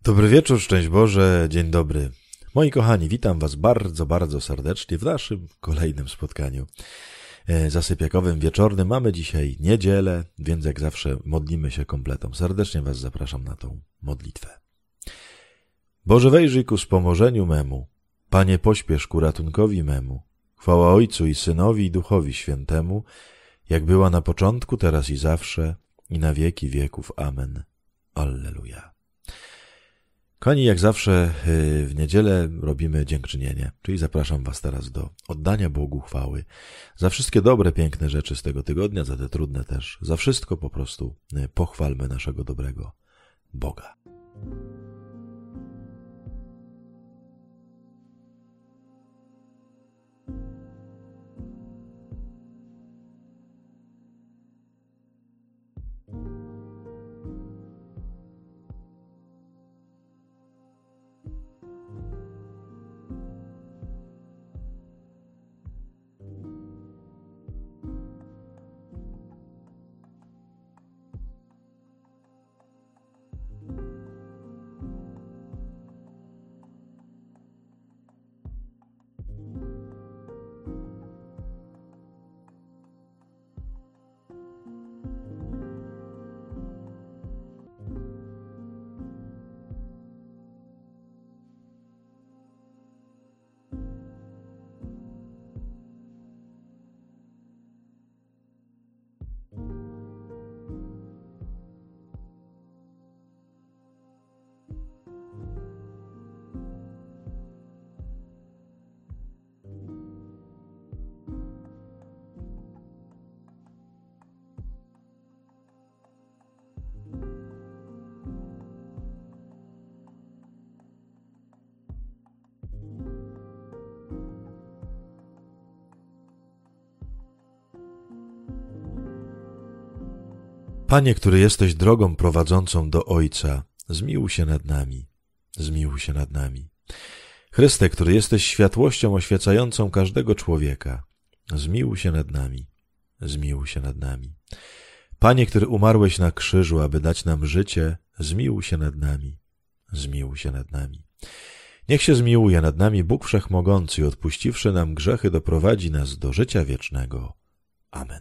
Dobry wieczór, szczęść Boże, dzień dobry. Moi kochani, witam was bardzo, bardzo serdecznie w naszym kolejnym spotkaniu zasypiakowym, wieczornym. Mamy dzisiaj niedzielę, więc jak zawsze modlimy się kompletą. Serdecznie was zapraszam na tą modlitwę. Boże, wejrzyj ku wspomożeniu memu. Panie, pośpiesz ku ratunkowi memu. Chwała Ojcu i Synowi i Duchowi Świętemu, jak była na początku, teraz i zawsze, i na wieki wieków. Amen. Alleluja. Kochani, jak zawsze w niedzielę robimy dziękczynienie, czyli zapraszam was teraz do oddania Bogu chwały za wszystkie dobre, piękne rzeczy z tego tygodnia, za te trudne też, za wszystko po prostu pochwalmy naszego dobrego Boga. Panie, który jesteś drogą prowadzącą do Ojca, zmiłuj się nad nami, zmiłuj się nad nami. Chryste, który jesteś światłością oświecającą każdego człowieka, zmiłuj się nad nami, zmiłuj się nad nami. Panie, który umarłeś na krzyżu, aby dać nam życie, zmiłuj się nad nami, zmiłuj się nad nami. Niech się zmiłuje nad nami Bóg Wszechmogący i odpuściwszy nam grzechy, doprowadzi nas do życia wiecznego. Amen.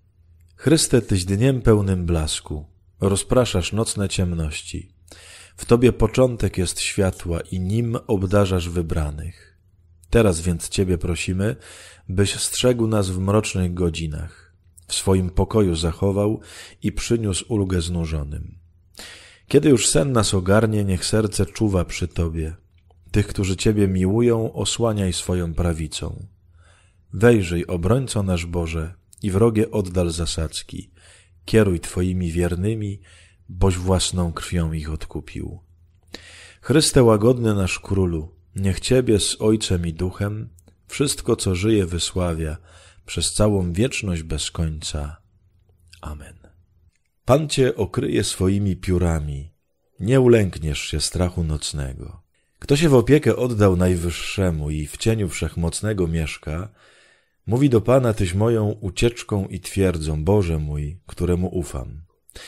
Chryste, Tyś dniem pełnym blasku, rozpraszasz nocne ciemności. W Tobie początek jest światła i nim obdarzasz wybranych. Teraz więc Ciebie prosimy, byś strzegł nas w mrocznych godzinach, w swoim pokoju zachował i przyniósł ulgę znużonym. Kiedy już sen nas ogarnie, niech serce czuwa przy Tobie. Tych, którzy Ciebie miłują, osłaniaj swoją prawicą. Wejrzyj, obrońco nasz Boże, i wrogie oddal zasadzki. Kieruj Twoimi wiernymi, boś własną krwią ich odkupił. Chryste łagodny nasz Królu, niech Ciebie z Ojcem i Duchem wszystko, co żyje, wysławia przez całą wieczność bez końca. Amen. Pan Cię okryje swoimi piórami, nie ulękniesz się strachu nocnego. Kto się w opiekę oddał Najwyższemu i w cieniu Wszechmocnego mieszka, mówi do Pana: Tyś moją ucieczką i twierdzą, Boże mój, któremu ufam.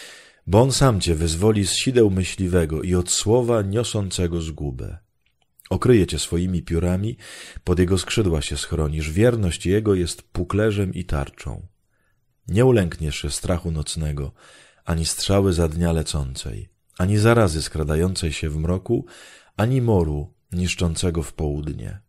Bo On sam Cię wyzwoli z sideł myśliwego i od słowa niosącego zgubę. Okryje Cię swoimi piórami, pod Jego skrzydła się schronisz, wierność Jego jest puklerzem i tarczą. Nie ulękniesz się strachu nocnego, ani strzały za dnia lecącej, ani zarazy skradającej się w mroku, ani moru niszczącego w południe.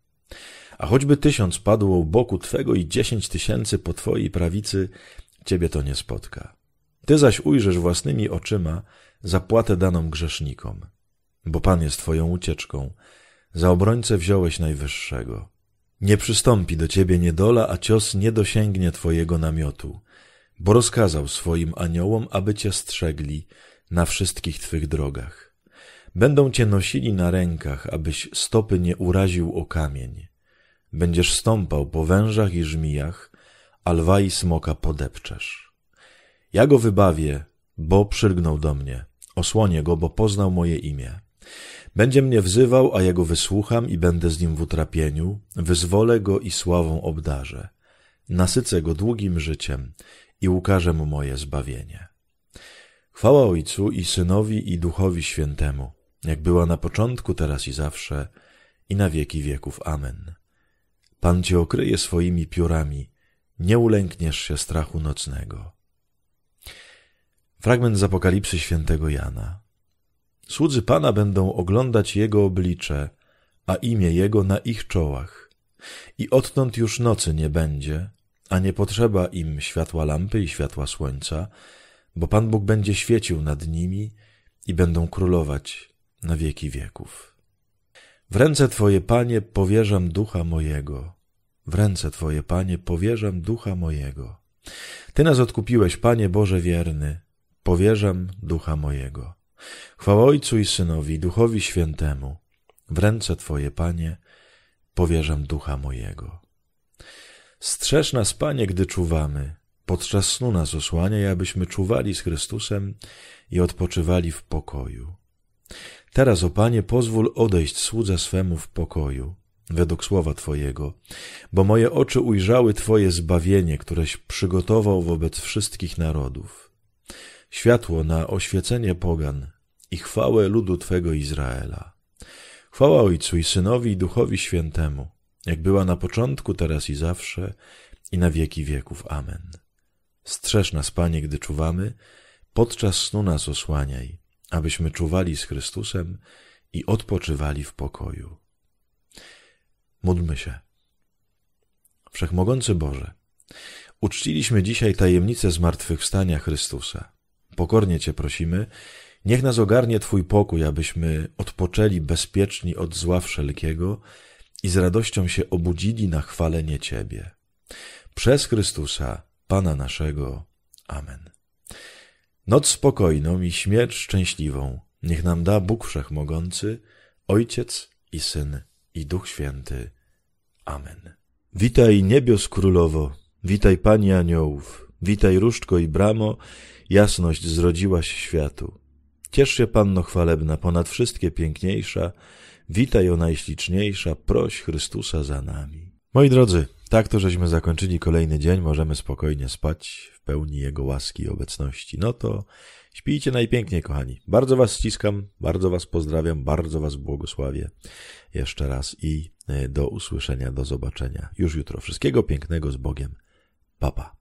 A choćby 1000 padło u boku Twego i 10 000 po Twojej prawicy, Ciebie to nie spotka. Ty zaś ujrzysz własnymi oczyma zapłatę daną grzesznikom. Bo Pan jest Twoją ucieczką, za obrońcę wziąłeś Najwyższego. Nie przystąpi do Ciebie niedola, a cios nie dosięgnie Twojego namiotu, bo rozkazał swoim aniołom, aby Cię strzegli na wszystkich Twych drogach. Będą Cię nosili na rękach, abyś stopy nie uraził o kamień. Będziesz stąpał po wężach i żmijach, a lwa i smoka podepczesz. Ja go wybawię, bo przylgnął do mnie. Osłonię go, bo poznał moje imię. Będzie mnie wzywał, a ja go wysłucham i będę z nim w utrapieniu. Wyzwolę go i sławą obdarzę. Nasycę go długim życiem i ukażę mu moje zbawienie. Chwała Ojcu i Synowi i Duchowi Świętemu, jak była na początku, teraz i zawsze, i na wieki wieków. Amen. Pan cię okryje swoimi piórami, nie ulękniesz się strachu nocnego. Fragment z Apokalipsy świętego Jana. Słudzy Pana będą oglądać Jego oblicze, a imię Jego na ich czołach. I odtąd już nocy nie będzie, a nie potrzeba im światła lampy i światła słońca, bo Pan Bóg będzie świecił nad nimi i będą królować na wieki wieków. W ręce Twoje, Panie, powierzam ducha mojego. W ręce Twoje, Panie, powierzam ducha mojego. Ty nas odkupiłeś, Panie Boże wierny, powierzam ducha mojego. Chwała Ojcu i Synowi, i Duchowi Świętemu. W ręce Twoje, Panie, powierzam ducha mojego. Strzeż nas, Panie, gdy czuwamy. Podczas snu nas osłaniaj, abyśmy czuwali z Chrystusem i odpoczywali w pokoju. Teraz, o Panie, pozwól odejść słudze swemu w pokoju, według słowa Twojego, bo moje oczy ujrzały Twoje zbawienie, któreś przygotował wobec wszystkich narodów. Światło na oświecenie pogan i chwałę ludu Twego Izraela. Chwała Ojcu i Synowi i Duchowi Świętemu, jak była na początku, teraz i zawsze, i na wieki wieków. Amen. Strzeż nas, Panie, gdy czuwamy, podczas snu nas osłaniaj, abyśmy czuwali z Chrystusem i odpoczywali w pokoju. Módlmy się. Wszechmogący Boże, uczciliśmy dzisiaj tajemnicę zmartwychwstania Chrystusa. Pokornie Cię prosimy, niech nas ogarnie Twój pokój, abyśmy odpoczęli bezpieczni od zła wszelkiego i z radością się obudzili na chwalenie Ciebie. Przez Chrystusa, Pana naszego. Amen. Noc spokojną i śmierć szczęśliwą niech nam da Bóg Wszechmogący, Ojciec i Syn i Duch Święty. Amen. Witaj niebios królowo, witaj Pani aniołów, witaj różdżko i bramo, jasność zrodziłaś światu. Ciesz się, Panno chwalebna, ponad wszystkie piękniejsza, witaj o najśliczniejsza, proś Chrystusa za nami. Moi drodzy, tak to żeśmy zakończyli kolejny dzień, możemy spokojnie spać w pełni Jego łaski i obecności. No to śpijcie najpiękniej, kochani. Bardzo was ściskam, bardzo was pozdrawiam, bardzo was błogosławię jeszcze raz i do usłyszenia, do zobaczenia już jutro. Wszystkiego pięknego z Bogiem. Pa, pa.